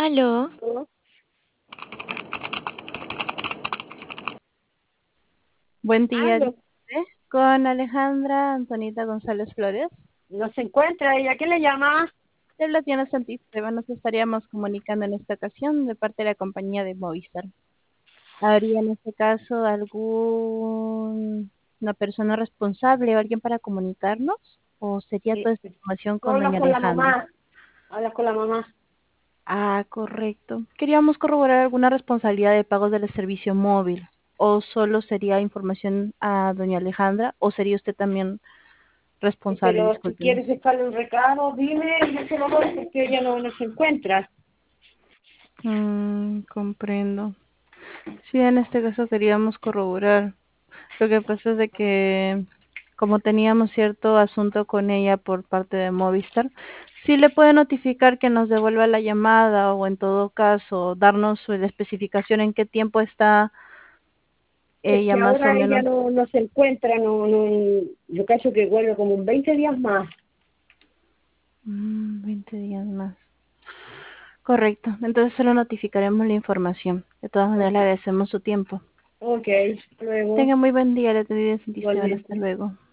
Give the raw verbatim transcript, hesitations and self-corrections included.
Aló, ¿No? Buen día, Aló, disculpe, con Alejandra Antonita González Flores. no se encuentra ella. ¿Quién le llama? De la tienda Santisteba nos estaríamos comunicando en esta ocasión de parte de la compañía de Movistar. ¿Habría en este caso alguna persona responsable o alguien para comunicarnos? ¿O sería Sí. toda esta información No con hablas doña con la Alejandra? mamá. Hablas con la mamá. Ah, correcto. Queríamos corroborar alguna responsabilidad de pagos del servicio móvil. ¿O solo sería información a doña Alejandra? ¿O sería usted también responsable? Pero si Discúlpeme. quieres dejarle un recado, dime y yo se lo doy porque ella no, no se encuentra. Mm, comprendo. Sí, en este caso queríamos corroborar. Lo que pasa es de que como teníamos cierto asunto con ella por parte de Movistar, sí le puede notificar que nos devuelva la llamada o en todo caso darnos su- la especificación en qué tiempo está Es ella que más o ahora ella menos. no, no se encuentra, no, no, yo cacho que vuelve como en veinte días más. Mm, veinte días más. Correcto. Entonces solo notificaremos la información. De todas maneras le Ok, agradecemos su tiempo. ok, luego, Tenga muy buen día, le atendí de Santisteban. Hasta igualmente. luego.